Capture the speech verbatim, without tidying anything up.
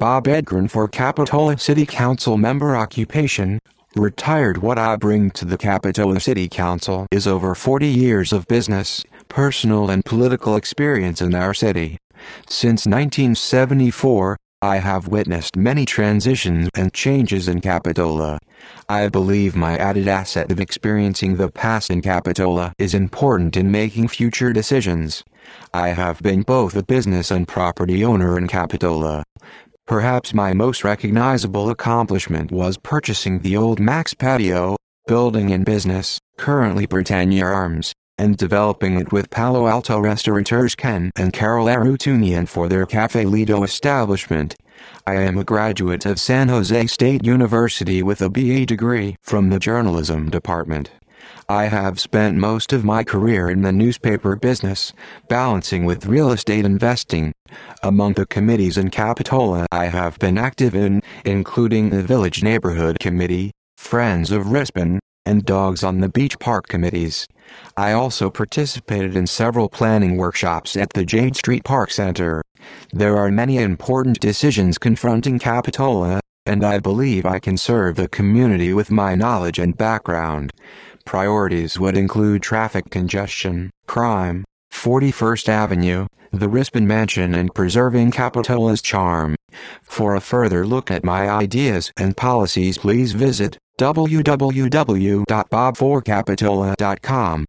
Bob Edgren for Capitola City Council member occupation, retired. What I bring to the Capitola City Council is over forty years of business, personal and political experience in our city. Since nineteen seventy-four, I have witnessed many transitions and changes in Capitola. I believe my added asset of experiencing the past in Capitola is important in making future decisions. I have been both a business and property owner in Capitola. Perhaps my most recognizable accomplishment was purchasing the old Max Patio building in business, currently Britannia Arms, and developing it with Palo Alto restaurateurs Ken and Carol Arutunian for their Cafe Lido establishment. I am a graduate of San Jose State University with a B A degree from the journalism department. I have spent most of my career in the newspaper business, balancing with real estate investing. Among the committees in Capitola I have been active in, including the Village Neighborhood Committee, Friends of Rispin, and Dogs on the Beach Park committees. I also participated in several planning workshops at the Jade Street Park Center. There are many important decisions confronting Capitola, and I believe I can serve the community with my knowledge and background. Priorities would include traffic congestion, crime, forty-first Avenue, the Rispin Mansion, and preserving Capitola's charm. For a further look at my ideas and policies, please visit w w w dot bob for capitola dot com.